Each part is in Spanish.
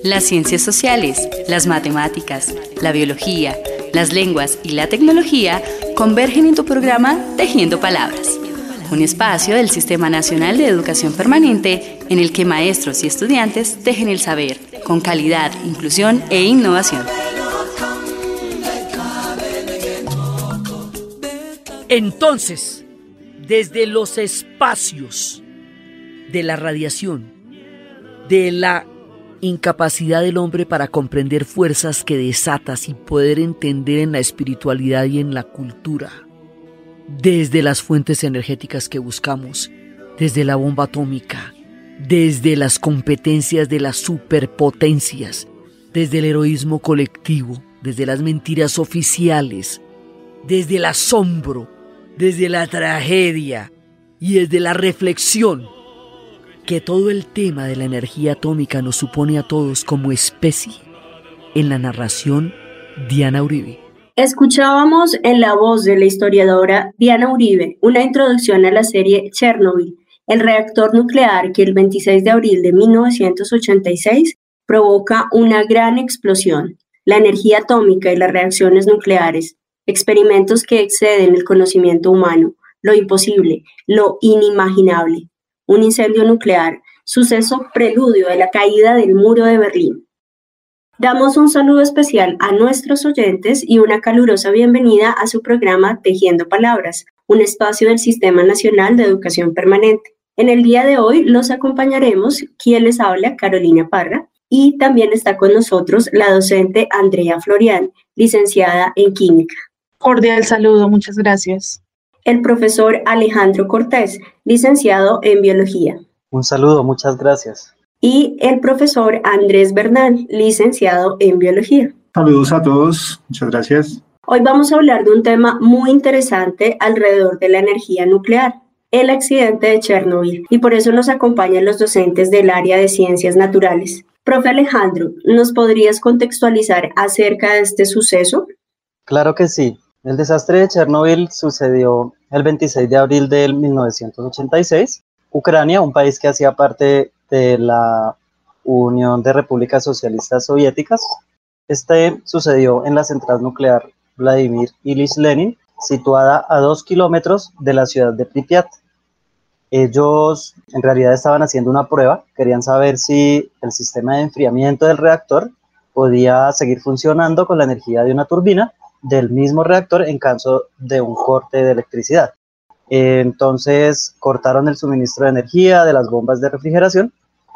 Las ciencias sociales, las matemáticas, la biología, las lenguas y la tecnología convergen en tu programa Tejiendo Palabras, un espacio del Sistema Nacional de Educación Permanente en el que maestros y estudiantes tejen el saber con calidad, inclusión e innovación. Entonces, desde los espacios de la radiación, de la incapacidad del hombre para comprender fuerzas que desata sin poder entender en la espiritualidad y en la cultura, desde las fuentes energéticas que buscamos, desde la bomba atómica, desde las competencias de las superpotencias, desde el heroísmo colectivo, desde las mentiras oficiales, desde el asombro, desde la tragedia y desde la reflexión, que todo el tema de la energía atómica nos supone a todos como especie. En la narración, Diana Uribe. Escuchábamos en la voz de la historiadora Diana Uribe una introducción a la serie Chernobyl, el reactor nuclear que el 26 de abril de 1986 provoca una gran explosión. La energía atómica y las reacciones nucleares, experimentos que exceden el conocimiento humano, lo imposible, lo inimaginable. Un incendio nuclear, suceso preludio de la caída del muro de Berlín. Damos un saludo especial a nuestros oyentes y una calurosa bienvenida a su programa Tejiendo Palabras, un espacio del Sistema Nacional de Educación Permanente. En el día de hoy los acompañaremos, quien les habla, Carolina Parra, y también está con nosotros la docente Andrea Florián, licenciada en Química. Cordial saludo, muchas gracias. El profesor Alejandro Cortés, licenciado en Biología. Un saludo, muchas gracias. Y el profesor Andrés Bernal, licenciado en Biología. Saludos a todos, muchas gracias. Hoy vamos a hablar de un tema muy interesante alrededor de la energía nuclear, el accidente de Chernobyl, y por eso nos acompañan los docentes del área de Ciencias Naturales. Profe Alejandro, ¿nos podrías contextualizar acerca de este suceso? Claro que sí. El desastre de Chernobyl sucedió el 26 de abril de 1986. Ucrania, un país que hacía parte de la Unión de Repúblicas Socialistas Soviéticas, sucedió en la central nuclear Vladimir Ilich Lenin, situada a 2 kilómetros de la ciudad de Pripyat. Ellos en realidad estaban haciendo una prueba, querían saber si el sistema de enfriamiento del reactor podía seguir funcionando con la energía de una turbina del mismo reactor en caso de un corte de electricidad. Entonces cortaron el suministro de energía de las bombas de refrigeración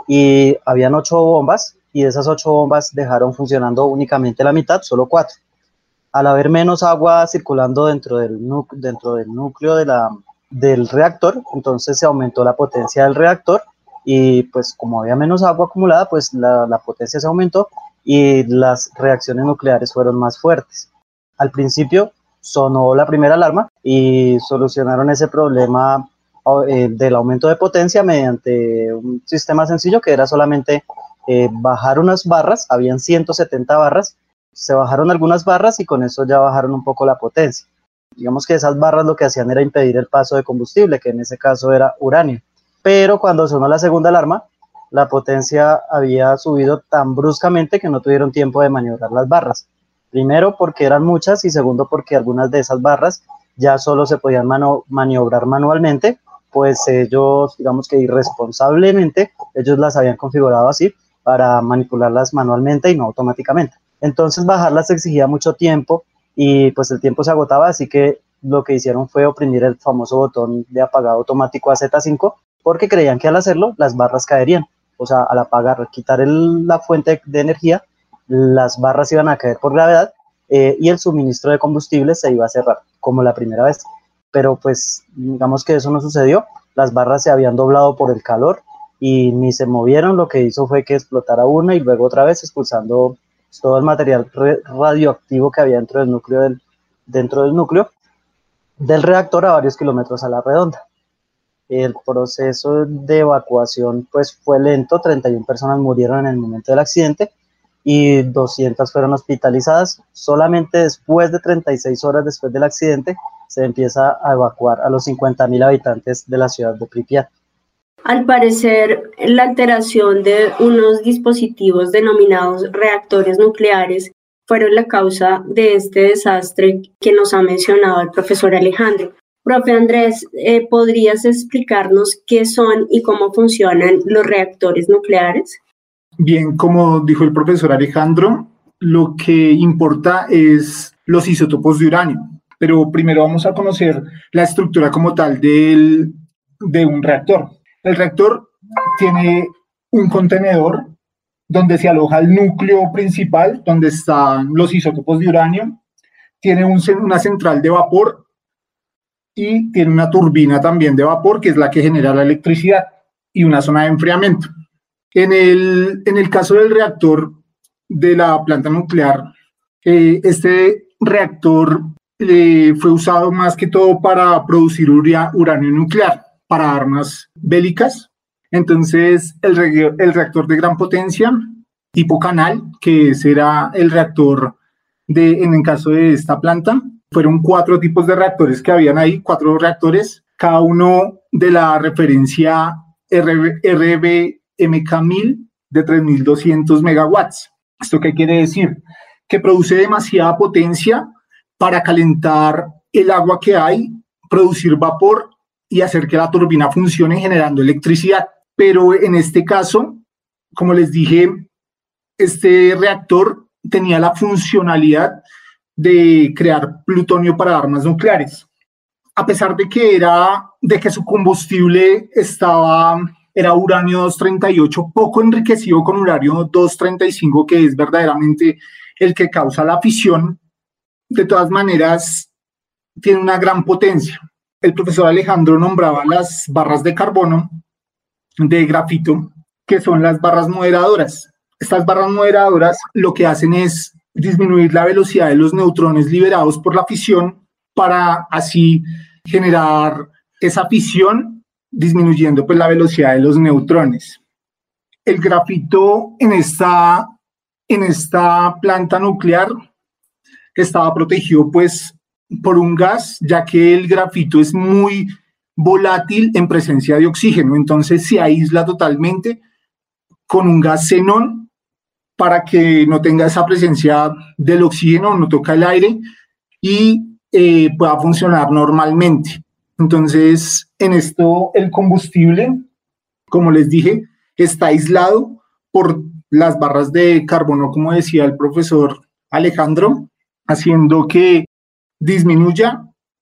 y habían 8 bombas y de esas 8 bombas dejaron funcionando únicamente la mitad, solo 4. Al haber menos agua circulando dentro del núcleo del reactor, entonces se aumentó la potencia del reactor y pues como había menos agua acumulada, pues la potencia se aumentó y las reacciones nucleares fueron más fuertes. Al principio sonó la primera alarma y solucionaron ese problema del aumento de potencia mediante un sistema sencillo que era solamente bajar unas barras, habían 170 barras, se bajaron algunas barras y con eso ya bajaron un poco la potencia. Digamos que esas barras lo que hacían era impedir el paso de combustible, que en ese caso era uranio. Pero cuando sonó la segunda alarma, la potencia había subido tan bruscamente que no tuvieron tiempo de maniobrar las barras. Primero porque eran muchas y segundo porque algunas de esas barras ya solo se podían maniobrar manualmente, pues ellos, digamos que irresponsablemente, ellos las habían configurado así para manipularlas manualmente y no automáticamente. Entonces bajarlas exigía mucho tiempo y pues el tiempo se agotaba, así que lo que hicieron fue oprimir el famoso botón de apagado automático AZ5 porque creían que al hacerlo las barras caerían. O sea, al apagar, quitar la fuente de energía, las barras iban a caer por gravedad y el suministro de combustible se iba a cerrar, como la primera vez. Pero pues digamos que eso no sucedió, las barras se habían doblado por el calor y ni se movieron, lo que hizo fue que explotara una y luego otra vez expulsando todo el material radioactivo que había dentro del núcleo del reactor a varios kilómetros a la redonda. El proceso de evacuación pues fue lento, 31 personas murieron en el momento del accidente y 200 fueron hospitalizadas. Solamente después de 36 horas después del accidente se empieza a evacuar a los 50.000 habitantes de la ciudad de Pripyat. Al parecer, la alteración de unos dispositivos denominados reactores nucleares fueron la causa de este desastre que nos ha mencionado el profesor Alejandro. Profe Andrés, ¿podrías explicarnos qué son y cómo funcionan los reactores nucleares? Bien, como dijo el profesor Alejandro, lo que importa es los isótopos de uranio, pero primero vamos a conocer la estructura como tal de un reactor. El reactor tiene un contenedor donde se aloja el núcleo principal, donde están los isótopos de uranio, tiene una central de vapor y tiene una turbina también de vapor, que es la que genera la electricidad, y una zona de enfriamiento. En el caso del reactor de la planta nuclear, este reactor fue usado más que todo para producir uranio nuclear, para armas bélicas. Entonces, el reactor de gran potencia, tipo Canal, que será el reactor en el caso de esta planta, fueron 4 tipos de reactores que habían ahí, 4 reactores, cada uno de la referencia RBMK1000 de 3200 megawatts. ¿Esto qué quiere decir? Que produce demasiada potencia para calentar el agua que hay, producir vapor y hacer que la turbina funcione generando electricidad. Pero en este caso, como les dije, este reactor tenía la funcionalidad de crear plutonio para armas nucleares. A pesar de que su combustible era uranio 238, poco enriquecido con uranio 235, que es verdaderamente el que causa la fisión, de todas maneras tiene una gran potencia. El profesor Alejandro nombraba las barras de carbono, de grafito, que son las barras moderadoras. Estas barras moderadoras lo que hacen es disminuir la velocidad de los neutrones liberados por la fisión para así generar esa fisión, disminuyendo pues la velocidad de los neutrones. El grafito en esta planta nuclear estaba protegido pues por un gas, ya que el grafito es muy volátil en presencia de oxígeno, entonces se aísla totalmente con un gas xenón para que no tenga esa presencia del oxígeno, no toca el aire y pueda funcionar normalmente. Entonces, en esto el combustible, como les dije, está aislado por las barras de carbono, como decía el profesor Alejandro, haciendo que disminuya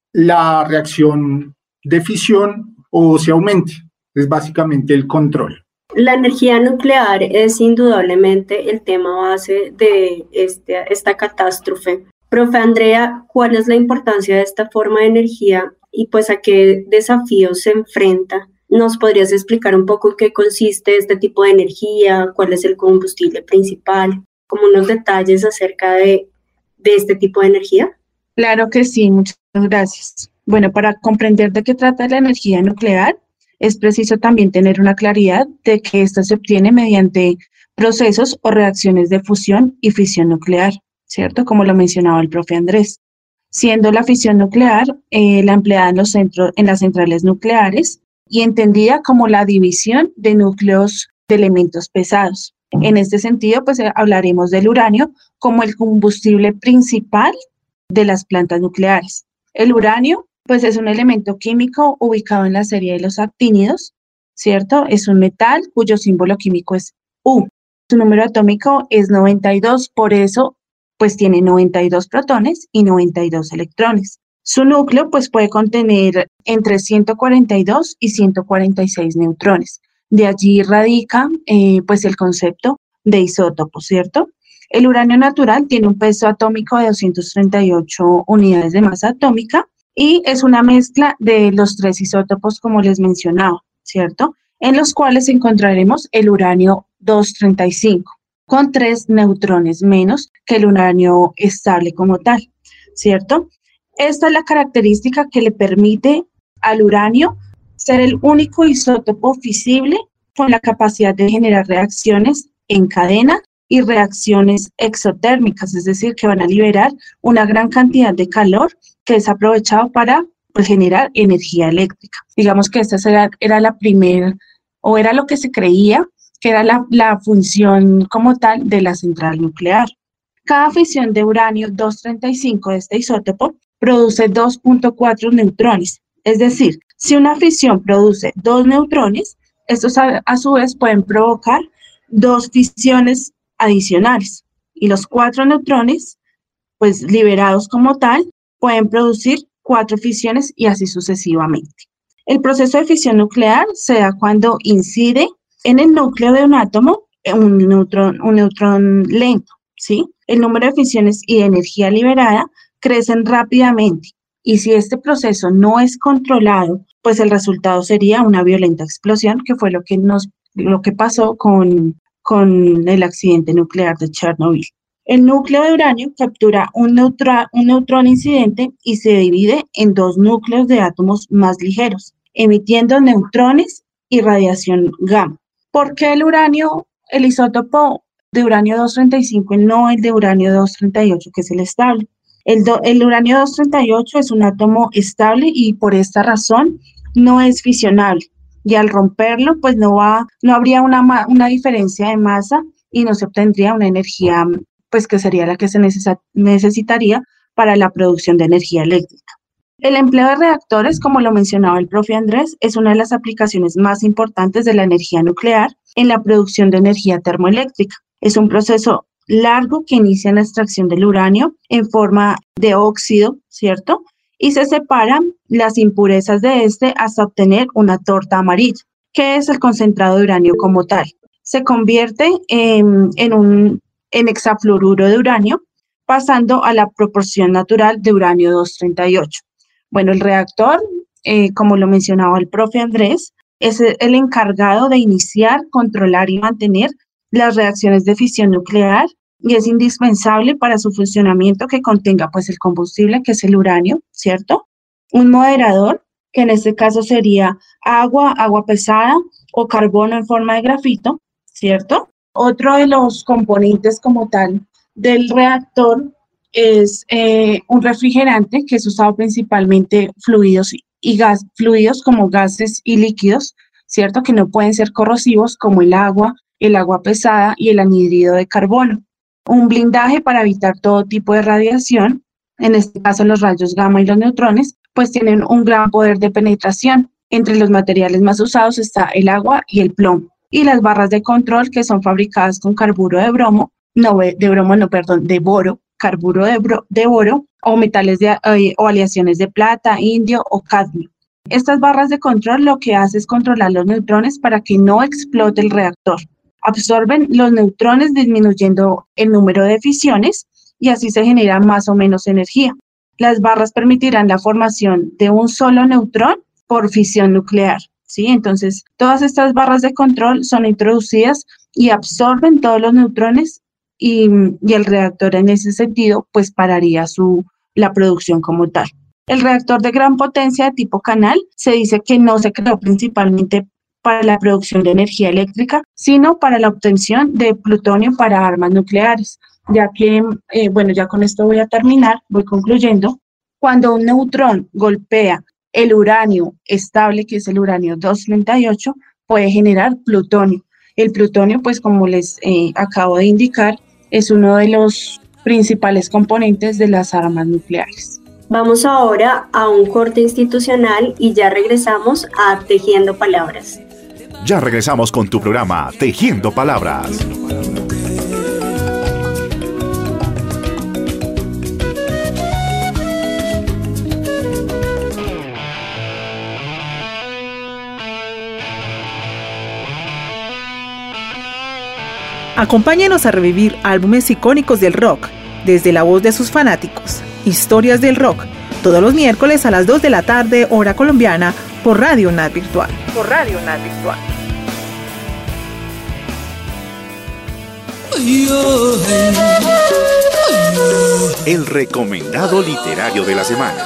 la reacción de fisión o se aumente. Es básicamente el control. La energía nuclear es indudablemente el tema base de esta catástrofe. Profe Andrea, ¿cuál es la importancia de esta forma de energía y pues a qué desafíos se enfrenta? ¿Nos podrías explicar un poco en qué consiste este tipo de energía? ¿Cuál es el combustible principal? Como unos detalles acerca de este tipo de energía. Claro que sí, muchas gracias. Bueno, para comprender de qué trata la energía nuclear, es preciso también tener una claridad de que esta se obtiene mediante procesos o reacciones de fusión y fisión nuclear, ¿cierto? Como lo mencionaba el profe Andrés. Siendo la fisión nuclear la empleada en las centrales nucleares y entendida como la división de núcleos de elementos pesados. En este sentido, pues hablaremos del uranio como el combustible principal de las plantas nucleares. El uranio, pues es un elemento químico ubicado en la serie de los actínidos, ¿cierto? Es un metal cuyo símbolo químico es U. Su número atómico es 92, por eso, pues tiene 92 protones y 92 electrones. Su núcleo, pues puede contener entre 142 y 146 neutrones. De allí radica, pues el concepto de isótopo, ¿cierto? El uranio natural tiene un peso atómico de 238 unidades de masa atómica y es una mezcla de los 3 isótopos, como les mencionaba, ¿cierto? En los cuales encontraremos el uranio 235, con 3 neutrones menos que el uranio estable como tal, ¿cierto? Esta es la característica que le permite al uranio ser el único isótopo fisible con la capacidad de generar reacciones en cadena y reacciones exotérmicas, es decir, que van a liberar una gran cantidad de calor que es aprovechado para pues, generar energía eléctrica. Digamos que esta era la primera o era lo que se creía que era la función como tal de la central nuclear. Cada fisión de uranio 235 de este isótopo produce 2.4 neutrones. Es decir, si una fisión produce 2 neutrones, estos a su vez pueden provocar 2 fisiones adicionales. Y los 4 neutrones, pues liberados como tal, pueden producir 4 fisiones y así sucesivamente. El proceso de fisión nuclear se da cuando incide en el núcleo de un átomo un neutrón lento, ¿sí? El número de fisiones y de energía liberada crecen rápidamente y si este proceso no es controlado, pues el resultado sería una violenta explosión, que fue lo que pasó con el accidente nuclear de Chernobyl. El núcleo de uranio captura un neutrón incidente y se divide en 2 núcleos de átomos más ligeros, emitiendo neutrones y radiación gamma. ¿Por qué el isótopo de uranio 235 y no el de uranio 238, que es el estable? El uranio 238 es un átomo estable y por esta razón no es fisionable. Y al romperlo, pues no habría una diferencia de masa y no se obtendría una energía, pues que sería la que se necesitaría para la producción de energía eléctrica. El empleo de reactores, como lo mencionaba el profe Andrés, es una de las aplicaciones más importantes de la energía nuclear en la producción de energía termoeléctrica. Es un proceso largo que inicia en la extracción del uranio en forma de óxido, ¿cierto? Y se separan las impurezas de este hasta obtener una torta amarilla, que es el concentrado de uranio como tal. Se convierte en hexafluoruro de uranio, pasando a la proporción natural de uranio 238. Bueno, el reactor, como lo mencionaba el profe Andrés, es el encargado de iniciar, controlar y mantener las reacciones de fisión nuclear y es indispensable para su funcionamiento que contenga pues el combustible, que es el uranio, ¿cierto? Un moderador, que en este caso sería agua pesada o carbono en forma de grafito, ¿cierto? Otro de los componentes como tal del reactor es un refrigerante que es usado principalmente fluidos como gases y líquidos, ¿cierto? Que no pueden ser corrosivos como el agua pesada y el anhídrido de carbono. Un blindaje para evitar todo tipo de radiación, en este caso los rayos gamma y los neutrones, pues tienen un gran poder de penetración. Entre los materiales más usados está el agua y el plomo. Y las barras de control que son fabricadas con carburo de boro, carburo de boro o metales o aleaciones de plata, indio o cadmio. Estas barras de control lo que hace es controlar los neutrones para que no explote el reactor. Absorben los neutrones disminuyendo el número de fisiones y así se genera más o menos energía. Las barras permitirán la formación de un solo neutrón por fisión nuclear, ¿sí? Entonces, todas estas barras de control son introducidas y absorben todos los neutrones y el reactor en ese sentido pues pararía la producción como tal. El reactor de gran potencia de tipo canal se dice que no se creó principalmente para la producción de energía eléctrica, sino para la obtención de plutonio para armas nucleares, ya que, ya con esto voy a terminar, voy concluyendo. Cuando un neutrón golpea el uranio estable, que es el uranio 238, puede generar plutonio. El plutonio, pues como les acabo de indicar, es uno de los principales componentes de las armas nucleares. Vamos ahora a un corte institucional y ya regresamos a Tejiendo Palabras. Ya regresamos con tu programa Tejiendo Palabras. Acompáñenos a revivir álbumes icónicos del rock, desde la voz de sus fanáticos. Historias del rock, todos los miércoles a las 2 de la tarde, hora colombiana, por Radio UNAD Virtual. El recomendado literario de la semana.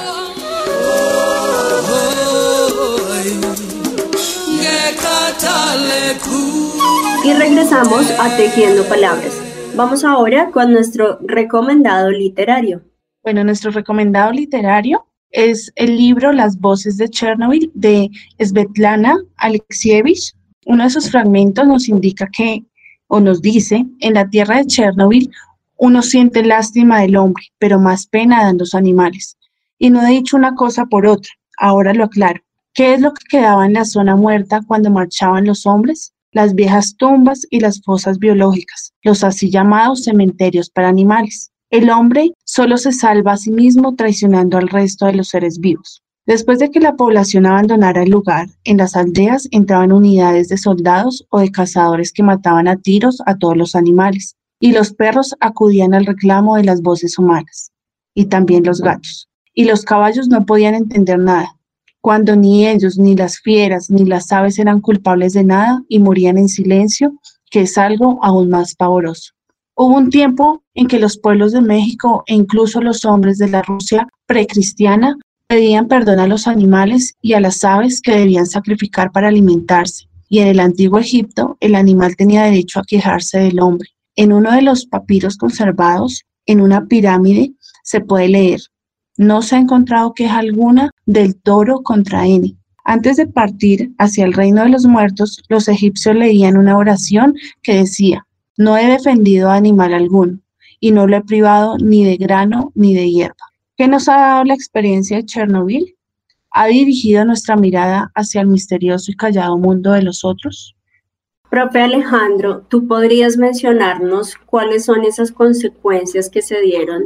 Y regresamos a Tejiendo Palabras. Vamos ahora con nuestro recomendado literario. Bueno, nuestro recomendado literario es el libro Las voces de Chernobyl de Svetlana Alexievich. Uno de sus fragmentos nos indica que, o nos dice, en la tierra de Chernobyl, uno siente lástima del hombre, pero más pena dan los animales. Y no he dicho una cosa por otra, ahora lo aclaro. ¿Qué es lo que quedaba en la zona muerta cuando marchaban los hombres? Las viejas tumbas y las fosas biológicas, los así llamados cementerios para animales. El hombre solo se salva a sí mismo traicionando al resto de los seres vivos. Después de que la población abandonara el lugar, en las aldeas entraban unidades de soldados o de cazadores que mataban a tiros a todos los animales, y los perros acudían al reclamo de las voces humanas, y también los gatos. Y los caballos no podían entender nada, cuando ni ellos, ni las fieras, ni las aves eran culpables de nada y morían en silencio, que es algo aún más pavoroso. Hubo un tiempo en que los pueblos de México e incluso los hombres de la Rusia precristiana pedían perdón a los animales y a las aves que debían sacrificar para alimentarse, y en el antiguo Egipto el animal tenía derecho a quejarse del hombre. En uno de los papiros conservados, en una pirámide, se puede leer: no se ha encontrado queja alguna del toro contra N. Antes de partir hacia el reino de los muertos, los egipcios leían una oración que decía: no he defendido a animal alguno, y no lo he privado ni de grano ni de hierba. ¿Qué nos ha dado la experiencia de Chernobyl? ¿Ha dirigido nuestra mirada hacia el misterioso y callado mundo de los otros? Profe Alejandro, ¿tú podrías mencionarnos cuáles son esas consecuencias que se dieron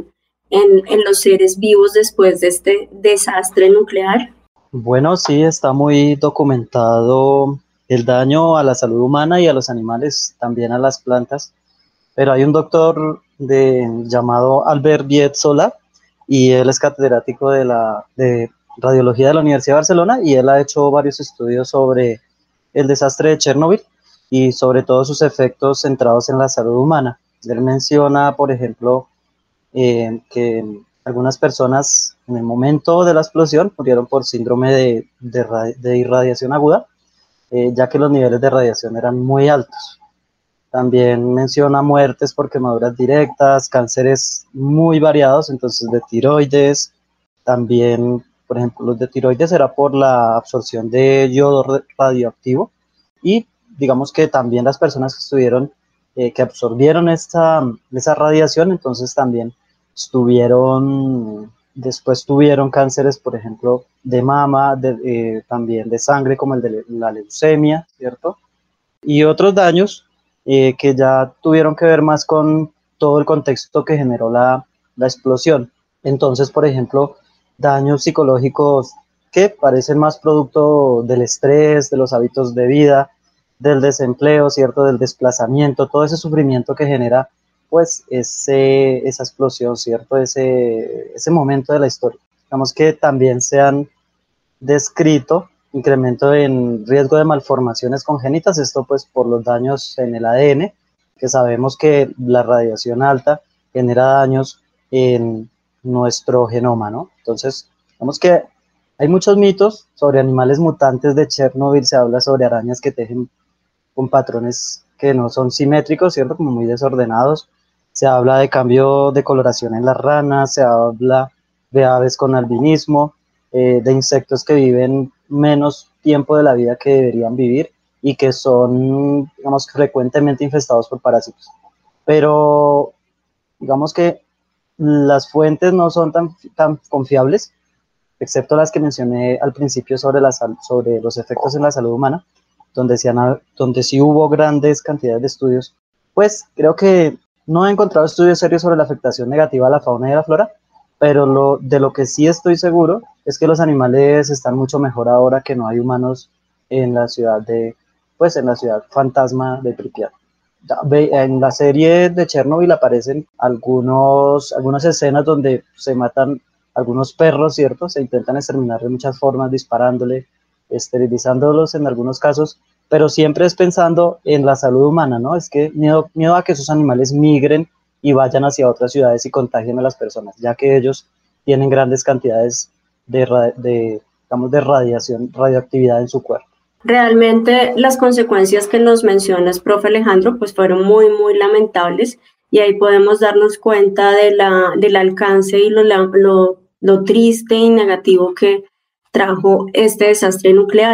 en los seres vivos después de este desastre nuclear? Bueno, sí, está muy documentado el daño a la salud humana y a los animales, también a las plantas. Pero hay un doctor llamado Albert Biet-Solá, y él es catedrático de radiología de la Universidad de Barcelona, y él ha hecho varios estudios sobre el desastre de Chernobyl y sobre todo sus efectos centrados en la salud humana. Él menciona, por ejemplo, que algunas personas en el momento de la explosión murieron por síndrome de irradiación aguda, ya que los niveles de radiación eran muy altos. También menciona muertes por quemaduras directas, cánceres muy variados, entonces de tiroides. También, por ejemplo, los de tiroides era por la absorción de yodo radioactivo, y digamos que también las personas que estuvieron, que absorbieron esa radiación, entonces también después tuvieron cánceres, por ejemplo, de mama, también de sangre, como el de la leucemia, ¿cierto? Y otros daños que ya tuvieron que ver más con todo el contexto que generó la explosión. Entonces, por ejemplo, daños psicológicos que parecen más producto del estrés, de los hábitos de vida, del desempleo, ¿cierto? Del desplazamiento, todo ese sufrimiento que genera pues esa explosión, ¿cierto? Ese momento de la historia. Digamos que también se han descrito incremento en riesgo de malformaciones congénitas, esto pues por los daños en el ADN, que sabemos que la radiación alta genera daños en nuestro genoma, ¿no? Entonces, digamos que hay muchos mitos sobre animales mutantes de Chernobyl. Se habla sobre arañas que tejen con patrones que no son simétricos, ¿cierto? Como muy desordenados. Se habla de cambio de coloración en las ranas, se habla de aves con albinismo, de insectos que viven menos tiempo de la vida que deberían vivir y que son, digamos, frecuentemente infestados por parásitos. Pero digamos que las fuentes no son tan confiables, excepto las que mencioné al principio sobre los efectos en la salud humana, donde sí hubo grandes cantidades de estudios. Pues creo que no he encontrado estudios serios sobre la afectación negativa a la fauna y a la flora, pero de lo que sí estoy seguro es que los animales están mucho mejor ahora que no hay humanos en la ciudad en la ciudad fantasma de Pripyat. En la serie de Chernobyl aparecen algunas escenas donde se matan algunos perros, ¿cierto? Se intentan exterminar de muchas formas, disparándole, esterilizándolos en algunos casos, pero siempre es pensando en la salud humana, ¿no? Es que miedo a que esos animales migren y vayan hacia otras ciudades y contagien a las personas, ya que ellos tienen grandes cantidades de radioactividad en su cuerpo. Realmente las consecuencias que nos mencionas, profe Alejandro, pues fueron muy, muy lamentables, y ahí podemos darnos cuenta del alcance y lo triste y negativo que trajo este desastre nuclear.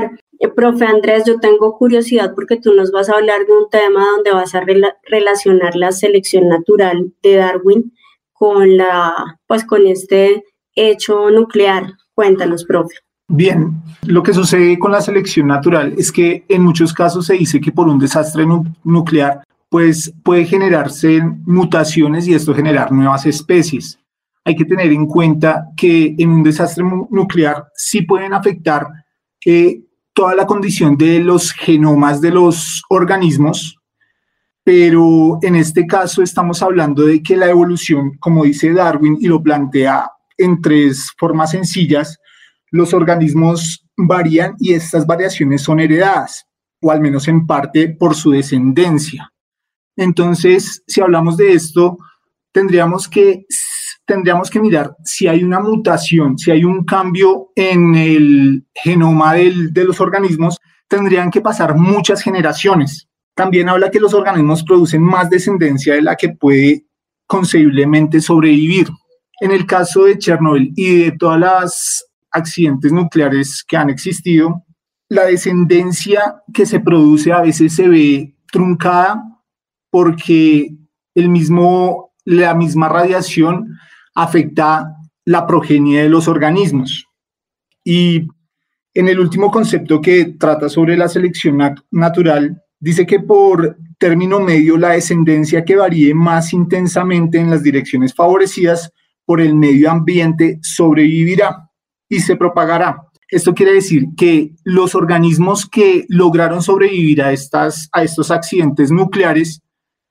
Profe Andrés, yo tengo curiosidad porque tú nos vas a hablar de un tema donde vas a relacionar la selección natural de Darwin con este hecho nuclear. Cuéntanos, profe. Bien, lo que sucede con la selección natural es que en muchos casos se dice que por un desastre nuclear pues puede generarse mutaciones y esto generar nuevas especies. Hay que tener en cuenta que en un desastre nuclear sí pueden afectar toda la condición de los genomas de los organismos, pero en este caso estamos hablando de que la evolución, como dice Darwin y lo plantea en 3 formas sencillas, los organismos varían y estas variaciones son heredadas, o al menos en parte por su descendencia. Entonces, si hablamos de esto, tendríamos que mirar si hay una mutación, si hay un cambio en el genoma de los organismos, tendrían que pasar muchas generaciones. También habla que los organismos producen más descendencia de la que puede concebiblemente sobrevivir. En el caso de Chernobyl y de todas las accidentes nucleares que han existido, la descendencia que se produce a veces se ve truncada porque la misma radiación afecta la progenie de los organismos. Y en el último concepto que trata sobre la selección natural, dice que por término medio la descendencia que varíe más intensamente en las direcciones favorecidas por el medio ambiente sobrevivirá y se propagará. Esto quiere decir que los organismos que lograron sobrevivir a estos accidentes nucleares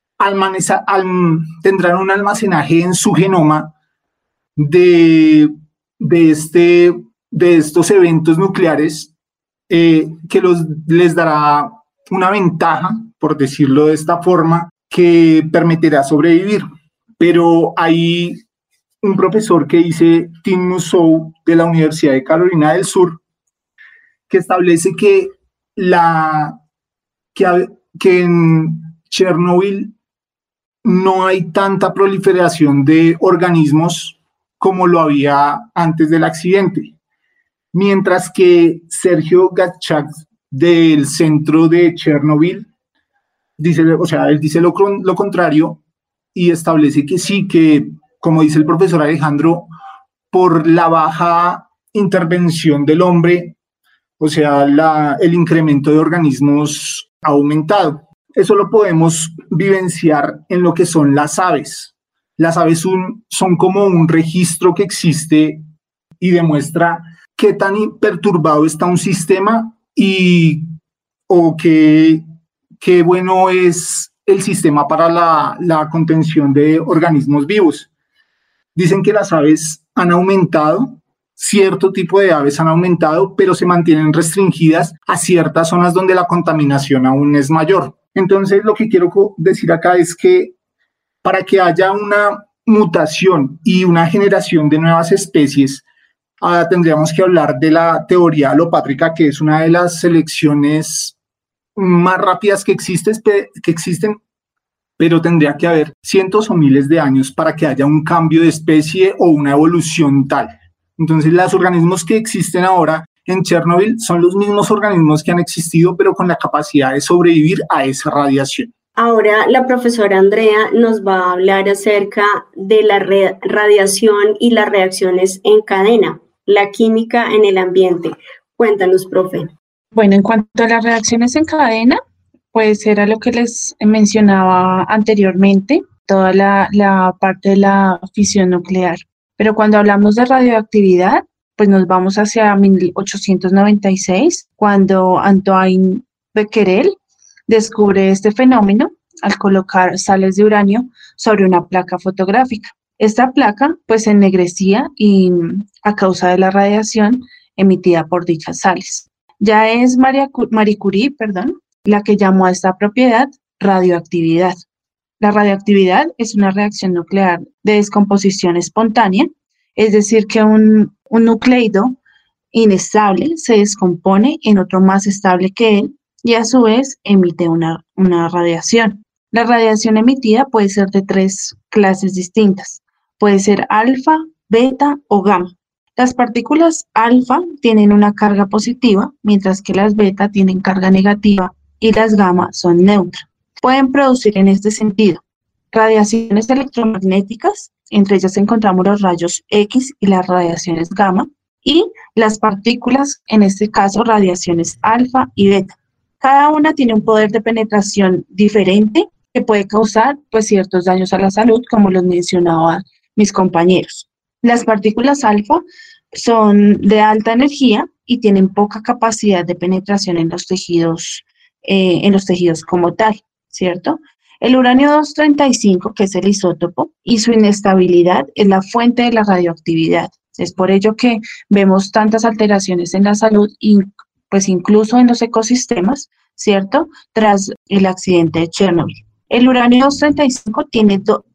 tendrán un almacenaje en su genoma de estos eventos nucleares que les dará una ventaja, por decirlo de esta forma, que permitirá sobrevivir. Pero hay un profesor que dice Tim Mousseau de la Universidad de Carolina del Sur, que establece que en Chernobyl no hay tanta proliferación de organismos como lo había antes del accidente. Mientras que Sergio Gatchak del centro de Chernobyl él dice lo contrario y establece que sí, que como dice el profesor Alejandro, por la baja intervención del hombre, el incremento de organismos ha aumentado. Eso lo podemos vivenciar en lo que son las aves. Las aves son como un registro que existe y demuestra qué tan perturbado está un sistema o qué bueno es el sistema para la contención de organismos vivos. Dicen que las aves han aumentado, cierto tipo de aves han aumentado, pero se mantienen restringidas a ciertas zonas donde la contaminación aún es mayor. Entonces, lo que quiero decir acá es que para que haya una mutación y una generación de nuevas especies, tendríamos que hablar de la teoría alopátrica, que es una de las selecciones más rápidas que existen, pero tendría que haber cientos o miles de años para que haya un cambio de especie o una evolución tal. Entonces, los organismos que existen ahora en Chernobyl son los mismos organismos que han existido, pero con la capacidad de sobrevivir a esa radiación. Ahora la profesora Andrea nos va a hablar acerca de la radiación y las reacciones en cadena, la química en el ambiente. Cuéntanos, profe. Bueno, en cuanto a las reacciones en cadena, pues era lo que les mencionaba anteriormente, toda la parte de la fisión nuclear. Pero cuando hablamos de radioactividad, pues nos vamos hacia 1896, cuando Antoine Becquerel descubre este fenómeno al colocar sales de uranio sobre una placa fotográfica. Esta placa pues se ennegrecía a causa de la radiación emitida por dichas sales. Ya es Marie Curie, la que llamó a esta propiedad radioactividad. La radioactividad es una reacción nuclear de descomposición espontánea, es decir, que un nucleido inestable se descompone en otro más estable que él y a su vez emite una radiación. La radiación emitida puede ser de 3 clases distintas. Puede ser alfa, beta o gamma. Las partículas alfa tienen una carga positiva, mientras que las beta tienen carga negativa y las gamma son neutras. Pueden producir en este sentido radiaciones electromagnéticas, entre ellas encontramos los rayos X y las radiaciones gamma, y las partículas, en este caso radiaciones alfa y beta. Cada una tiene un poder de penetración diferente que puede causar ciertos daños a la salud, como los mencionaban mis compañeros. Las partículas alfa son de alta energía y tienen poca capacidad de penetración en los tejidos como tal, ¿cierto? El uranio 235, que es el isótopo, y su inestabilidad es la fuente de la radioactividad. Es por ello que vemos tantas alteraciones en la salud, incluso en los ecosistemas, ¿cierto? Tras el accidente de Chernobyl. El uranio 235 tiene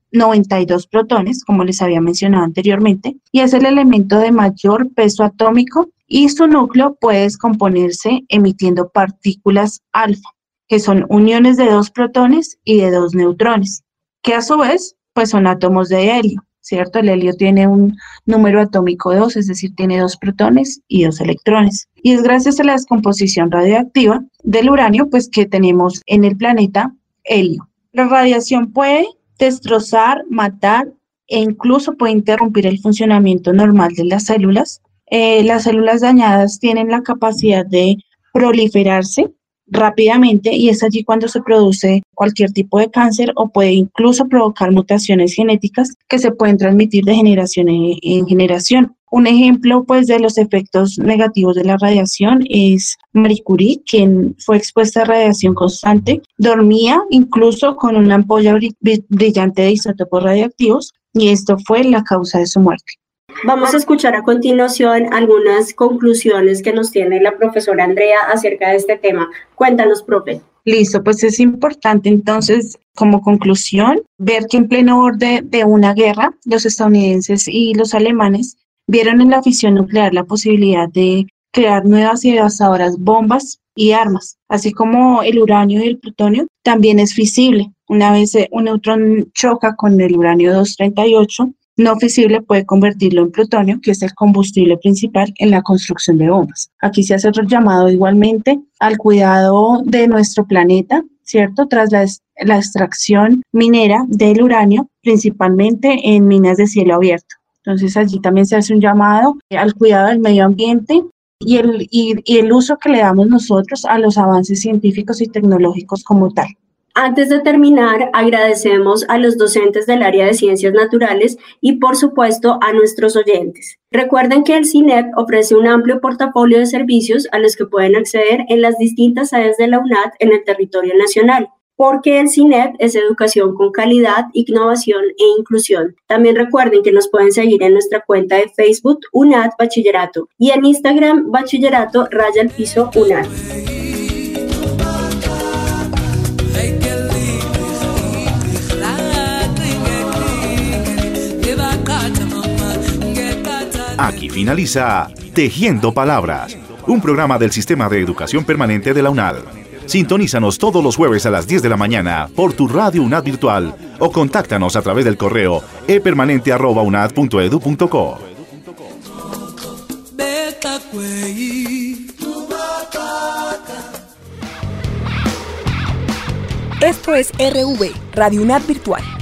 92 protones, como les había mencionado anteriormente, y es el elemento de mayor peso atómico, y su núcleo puede descomponerse emitiendo partículas alfa, que son uniones de 2 protones y de 2 neutrones, que a su vez son átomos de helio, ¿cierto? El helio tiene un número atómico 2, es decir, tiene 2 protones y 2 electrones. Y es gracias a la descomposición radioactiva del uranio, que tenemos en el planeta helio. La radiación puede destrozar, matar e incluso puede interrumpir el funcionamiento normal de las células. Las células dañadas tienen la capacidad de proliferarse rápidamente y es allí cuando se produce cualquier tipo de cáncer o puede incluso provocar mutaciones genéticas que se pueden transmitir de generación en generación. Un ejemplo de los efectos negativos de la radiación es Marie Curie, quien fue expuesta a radiación constante, dormía incluso con una ampolla brillante de isótopos radioactivos y esto fue la causa de su muerte. Vamos a escuchar a continuación algunas conclusiones que nos tiene la profesora Andrea acerca de este tema. Cuéntanos, profe. Listo, es importante entonces, como conclusión, ver que en pleno borde de una guerra, los estadounidenses y los alemanes vieron en la fisión nuclear la posibilidad de crear nuevas y devastadoras bombas y armas, así como el uranio y el plutonio también es fisible. Una vez un neutrón choca con el uranio 238, no fisible puede convertirlo en plutonio, que es el combustible principal en la construcción de bombas. Aquí se hace otro llamado igualmente al cuidado de nuestro planeta, ¿cierto? Tras la extracción minera del uranio, principalmente en minas de cielo abierto. Entonces allí también se hace un llamado al cuidado del medio ambiente y el uso que le damos nosotros a los avances científicos y tecnológicos como tal. Antes de terminar, agradecemos a los docentes del área de Ciencias Naturales y, por supuesto, a nuestros oyentes. Recuerden que el CINEP ofrece un amplio portafolio de servicios a los que pueden acceder en las distintas sedes de la UNAD en el territorio nacional, porque el CINEP es educación con calidad, innovación e inclusión. También recuerden que nos pueden seguir en nuestra cuenta de Facebook UNAD Bachillerato y en Instagram Bachillerato_UNAD. Aquí finaliza Tejiendo Palabras, un programa del Sistema de Educación Permanente de la UNAD. Sintonízanos todos los jueves a las 10 de la mañana por tu radio UNAD virtual o contáctanos a través del correo epermanente@unad.edu.co. Esto es RV, Radio UNAD Virtual.